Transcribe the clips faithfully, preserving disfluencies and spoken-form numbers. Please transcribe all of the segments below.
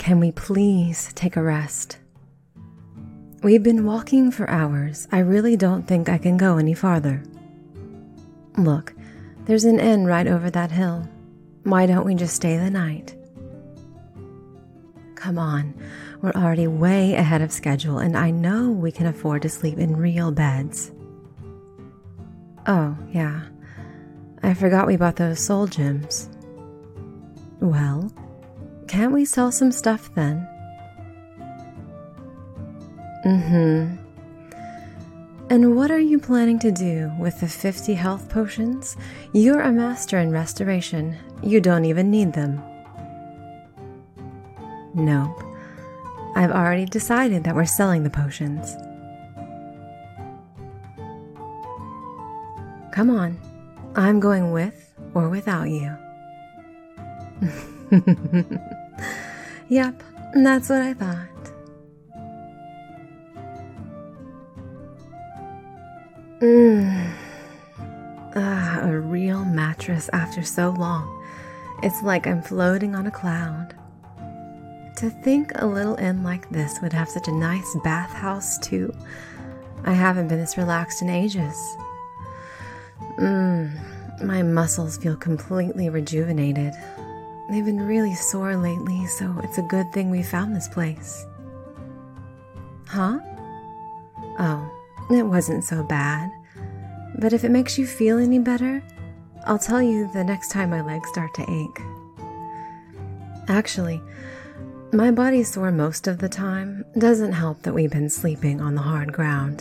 can we please take a rest? We've been walking for hours. I really don't think I can go any farther. Look, there's an inn right over that hill. Why don't we just stay the night? Come on, we're already way ahead of schedule, and I know we can afford to sleep in real beds. Oh, yeah. I forgot we bought those soul gems. Well, can't we sell some stuff then? Mm-hmm. And what are you planning to do with the fifty health potions? You're a master in restoration. You don't even need them. Nope. I've already decided that we're selling the potions. Come on. I'm going with or without you. Yep, that's what I thought. Mmm. Ah, a real mattress after so long. It's like I'm floating on a cloud. To think a little inn like this would have such a nice bathhouse too. I haven't been this relaxed in ages. Mmm, my muscles feel completely rejuvenated. They've been really sore lately, so it's a good thing we found this place. Huh? Oh, it wasn't so bad. But if it makes you feel any better, I'll tell you the next time my legs start to ache. Actually, my body's sore most of the time. Doesn't help that we've been sleeping on the hard ground.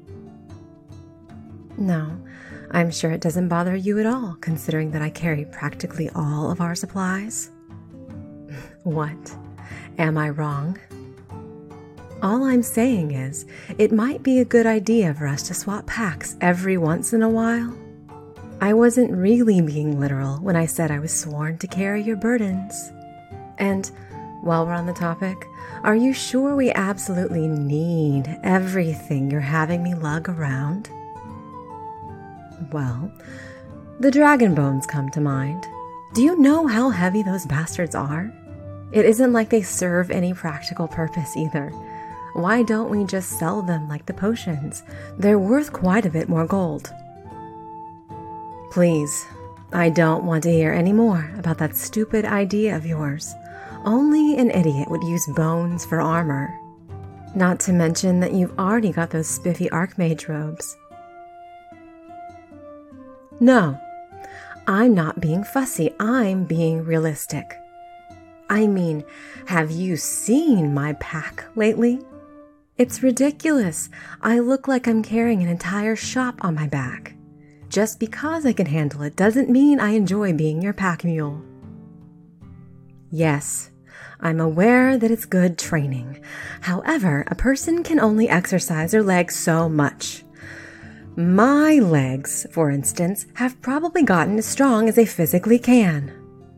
No, I'm sure it doesn't bother you at all, considering that I carry practically all of our supplies. What? Am I wrong? All I'm saying is, it might be a good idea for us to swap packs every once in a while. I wasn't really being literal when I said I was sworn to carry your burdens. And while we're on the topic, are you sure we absolutely need everything you're having me lug around? Well, the dragon bones come to mind. Do you know how heavy those bastards are? It isn't like they serve any practical purpose either. Why don't we just sell them like the potions? They're worth quite a bit more gold. Please, I don't want to hear any more about that stupid idea of yours. Only an idiot would use bones for armor. Not to mention that you've already got those spiffy archmage robes. No, I'm not being fussy. I'm being realistic. I mean, have you seen my pack lately? It's ridiculous. I look like I'm carrying an entire shop on my back. Just because I can handle it doesn't mean I enjoy being your pack mule. Yes, I'm aware that it's good training. However, a person can only exercise their legs so much. My legs, for instance, have probably gotten as strong as they physically can.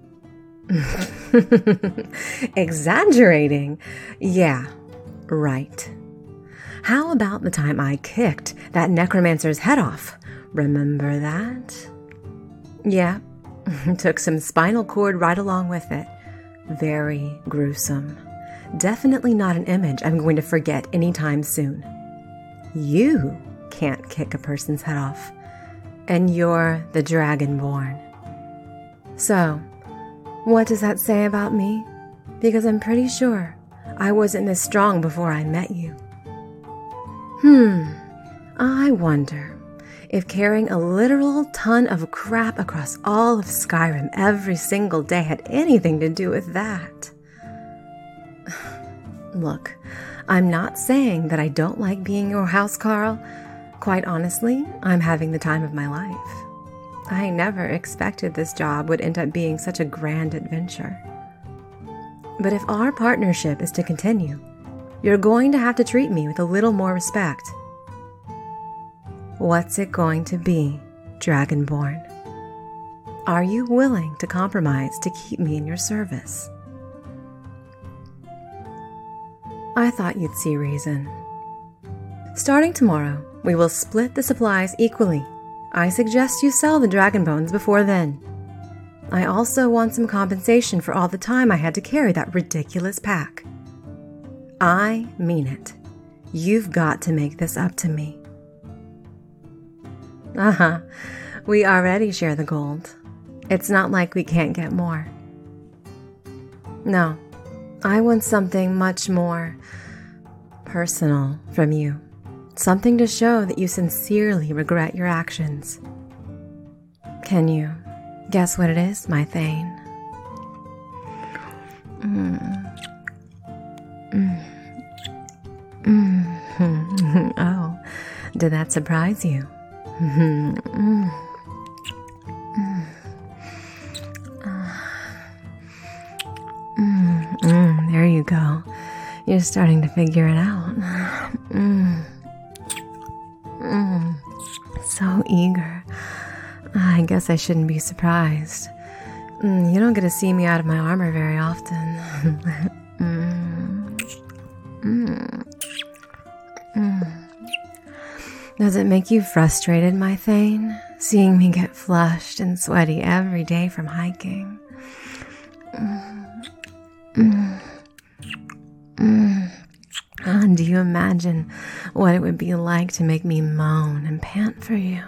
Exaggerating? Yeah, right. How about the time I kicked that necromancer's head off? Remember that? Yeah, took some spinal cord right along with it. Very gruesome. Definitely not an image I'm going to forget anytime soon. You can't kick a person's head off, and you're the Dragonborn. So, what does that say about me? Because I'm pretty sure I wasn't this strong before I met you. Hmm, I wonder if carrying a literal ton of crap across all of Skyrim every single day had anything to do with that. Look, I'm not saying that I don't like being your housecarl. Quite honestly, I'm having the time of my life. I never expected this job would end up being such a grand adventure. But if our partnership is to continue, you're going to have to treat me with a little more respect. What's it going to be, Dragonborn? Are you willing to compromise to keep me in your service? I thought you'd see reason. Starting tomorrow, we will split the supplies equally. I suggest you sell the dragon bones before then. I also want some compensation for all the time I had to carry that ridiculous pack. I mean it. You've got to make this up to me. Uh-huh. We already share the gold. It's not like we can't get more. No, I want something much more personal from you. Something to show that you sincerely regret your actions. Can you guess what it is, my Thane? Mm. Mm. Mm. Oh, did that surprise you? Mm. Mm. Mm. Mm. Mm. There you go. You're starting to figure it out. Mm. Mm. So eager. I guess I shouldn't be surprised. Mm, you don't get to see me out of my armor very often. mm. Mm. Mm. Does it make you frustrated, my Thane, seeing me get flushed and sweaty every day from hiking? Mm. Mm. Mm. Oh, do you imagine what it would be like to make me moan and pant for you?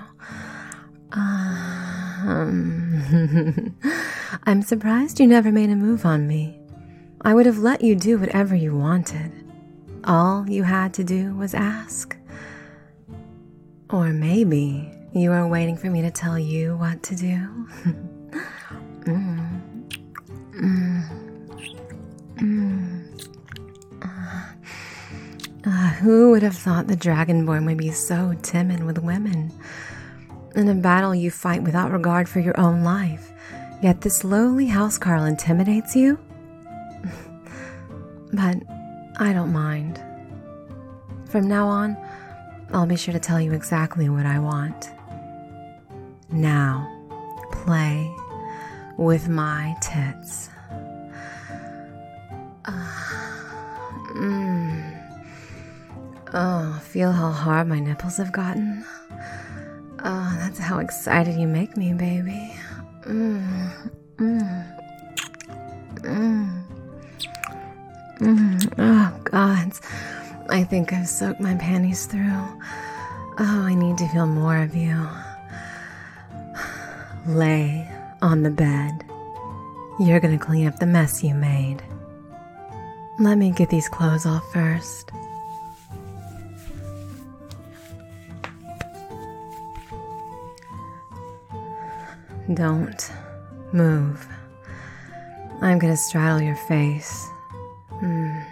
Um, I'm surprised you never made a move on me. I would have let you do whatever you wanted. All you had to do was ask. Or maybe you are waiting for me to tell you what to do. mm. Mm. Mm. Uh, uh, who would have thought the Dragonborn would be so timid with women? In a battle you fight without regard for your own life, yet this lowly housecarl intimidates you? But I don't mind. From now on, I'll be sure to tell you exactly what I want. Now, play with my tits. Uh, mm. Oh, feel how hard my nipples have gotten? Oh, that's how excited you make me, baby. Mm, mm, mm, mm. Oh, God. I think I've soaked my panties through. Oh, I need to feel more of you. Lay on the bed. You're gonna clean up the mess you made. Let me get these clothes off first. Don't move. I'm gonna straddle your face. Mm.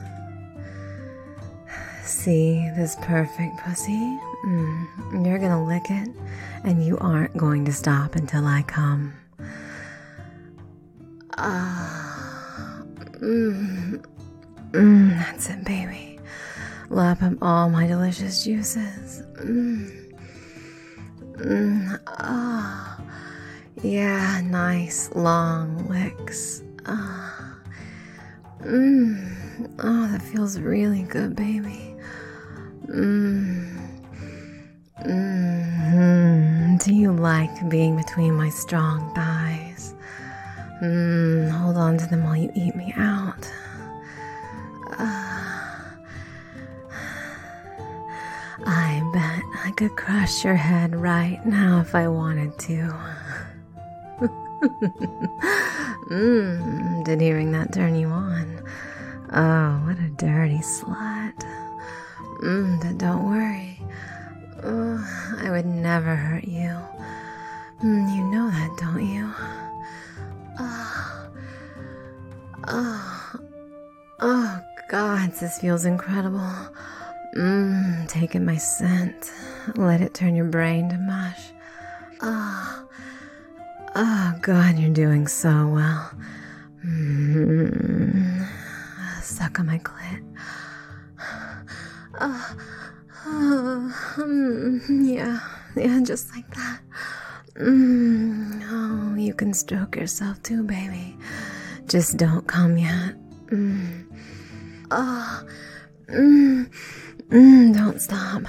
See this perfect pussy? Mm. You're gonna lick it, and you aren't going to stop until I come. Ah. Mm. Mm. That's it, baby. Lap up all my delicious juices. Mm. Mm. Ah. Yeah, nice long licks. Ah. Mmm. Oh, that feels really good, baby. Mmm. Mmm. Do you like being between my strong thighs? Mmm. Hold on to them while you eat me out. Ah. I bet I could crush your head right now if I wanted to. Mmm, did hearing that turn you on? Oh, what a dirty slut. Mmm, but don't worry. Oh, I would never hurt you. Mm, you know that, don't you? Oh, oh, oh, God, this feels incredible. Mmm, taking my scent. Let it turn your brain to mush. Oh, oh, God, you're doing so well. Mm-hmm. Suck on my clit. Oh, oh, mm, yeah, yeah, just like that. Mm, oh, you can stroke yourself too, baby. Just don't come yet. Mm. Oh, mm, mm, don't stop.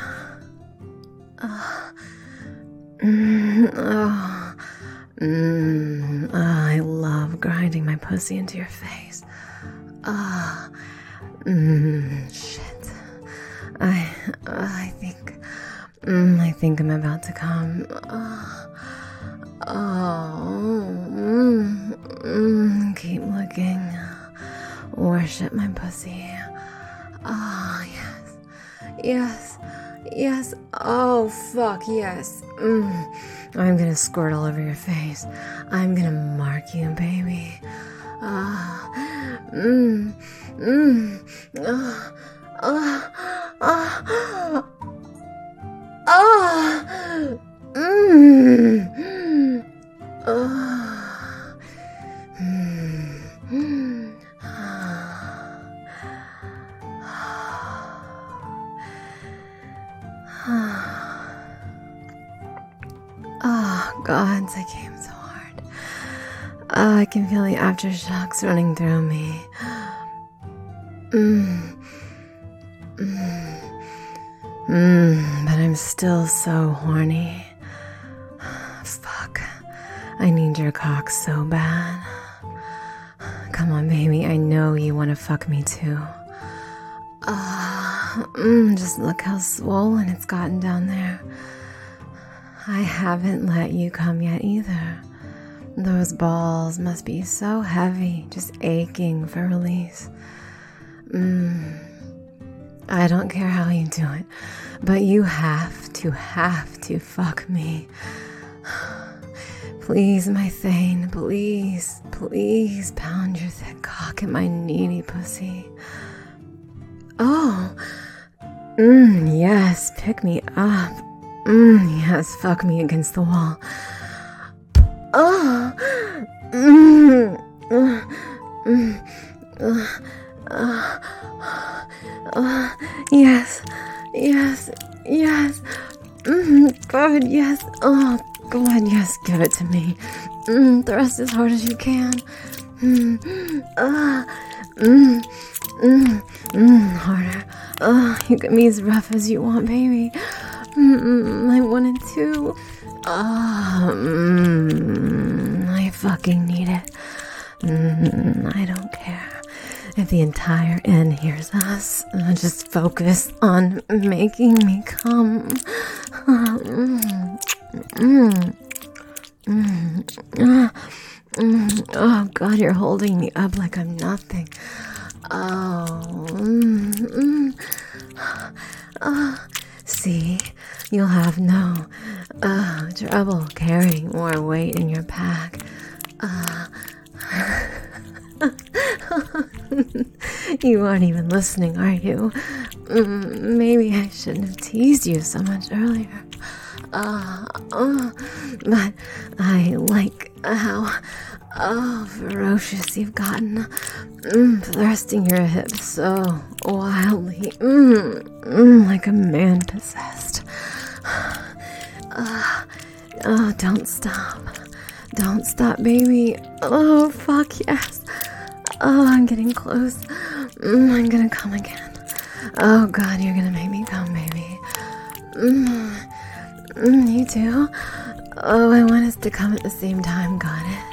Oh, mm, oh, mm, oh. I love grinding my pussy into your face. Ah, oh, mm, shit. I, uh, I think, mm, I think I'm about to come. Oh, oh mm, mm, keep looking. Worship my pussy. Oh, yes, yes, yes. Oh, fuck, yes. Mm. I'm gonna squirt all over your face. I'm gonna mark you, baby. Ah, mm, mm, ah, ah, ah, ah, mm, ah, mm, oh, God, I came so hard. Oh, I can feel the aftershocks running through me. Mm. Mm. Mm. But I'm still so horny. Fuck. I need your cock so bad. Come on, baby. I know you want to fuck me too. Uh, mm, just look how swollen it's gotten down there. I haven't let you come yet either. Those balls must be so heavy, just aching for release. Mm. I don't care how you do it, but you have to, have to fuck me. Please, my Thane, please, please pound your thick cock in my needy pussy. Oh, mm, yes, pick me up. Mm, yes, fuck me against the wall. Oh, mm, uh, mm, uh, uh, uh, yes, yes, yes. Mm, good, yes. Oh, God, yes, give it to me. Mm, thrust as hard as you can. Mm, uh, mm, mm, mm, harder. Oh, you can be as rough as you want, baby. Mm, I wanted to. Oh, mm, I fucking need it. Mm, I don't care if the entire inn hears us. Just focus on making me come. Mm, mm, mm, mm, mm. Oh, God, you're holding me up like I'm nothing. Oh, mm, mm. Oh, see, you'll have no uh, trouble carrying more weight in your pack. Uh, you aren't even listening, are you? Mm, maybe I shouldn't have teased you so much earlier. Uh, uh, but I like how oh, ferocious you've gotten. Mm, thrusting your hips so wildly. Mm, mm, like a man possessed. Uh, oh, don't stop. Don't stop, baby. Oh, fuck, yes. Oh, I'm getting close. Mm, I'm gonna come again. Oh, God, you're gonna make me come, baby. Mm, mm, you too? Oh, I want us to come at the same time, got it?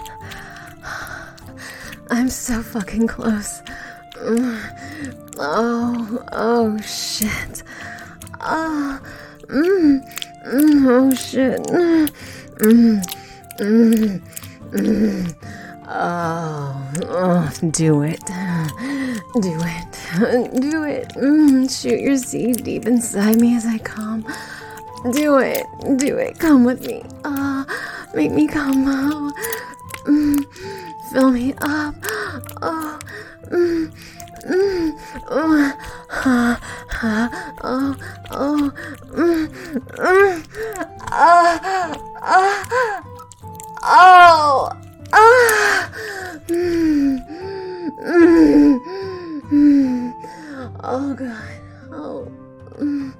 I'm so fucking close. Mm, oh, oh, shit. Oh, mm, mm, oh, shit. Mm, mm, mm, mm. Oh, oh, do it. Do it. Do it. Mm, shoot your seed deep inside me as I come. Do it. Do it. Come with me. Ah, uh, make me come. Oh, mm, fill me up. Oh, mm, mm, oh, ha, ha, oh, oh, mm, mm, ah, ah, oh. Ah, mm, mm, mm. Oh, God. Oh, mm.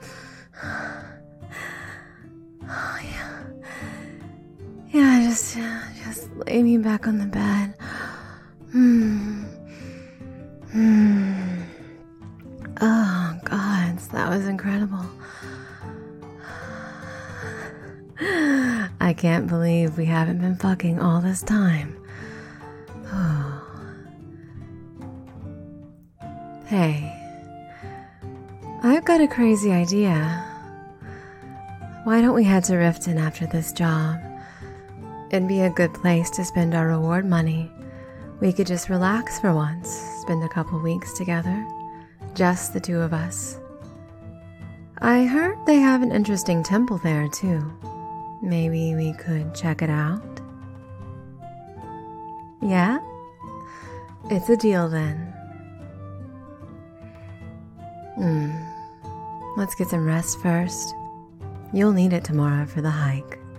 Oh, yeah. Yeah, just, uh, just lay me back on the bed. Mm. Mm. Oh, God, that was incredible. I can't believe we haven't been fucking all this time. Hey, I've got a crazy idea. Why don't we head to Riften after this job? It'd be a good place to spend our reward money. We could just relax for once, spend a couple weeks together, just the two of us. I heard they have an interesting temple there too. Maybe we could check it out? Yeah? It's a deal then. Hmm. Let's get some rest first. You'll need it tomorrow for the hike.